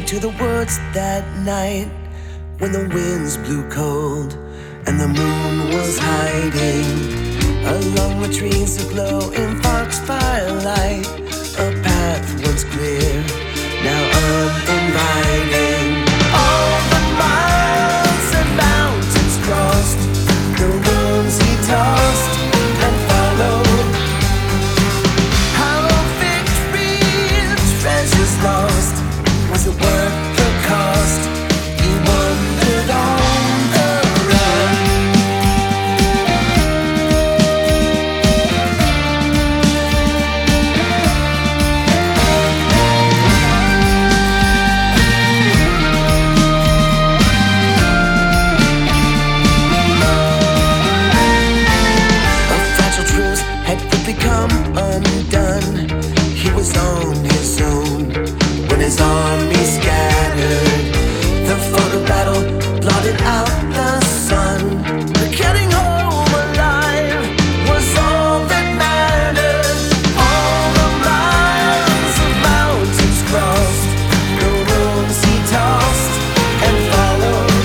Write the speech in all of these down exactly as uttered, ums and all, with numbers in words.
to the woods that night when the winds blew cold and the moon was hiding along the trees aglow in fox firelight. A path once clear, now uninviting. All the miles and mountains crossed, the rooms he tossed and followed. Hollow victories, treasures lost. Was it worth the cost? He wandered on the run. A fragile truce had become undone. He was on his own when his army scattered. The photo battle blotted out the sun. But getting home alive was all that mattered. All the miles of mountains crossed, the rooms he tossed and followed.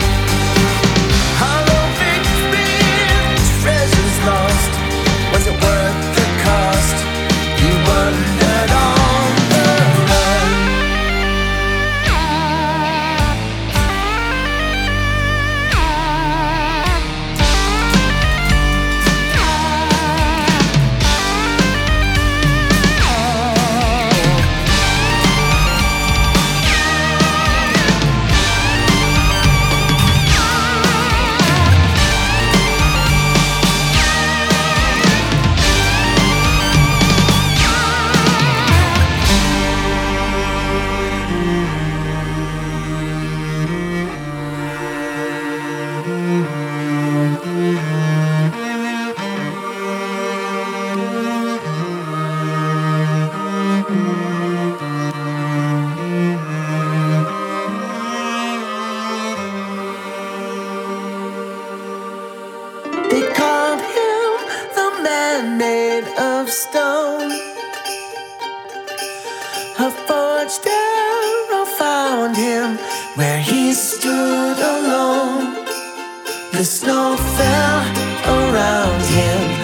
Hollow victories, treasures lost. Was it worth the cost? He wandered on the run. They called him the man made of stone. A forged arrow found him where he stood alone. The snow fell around him.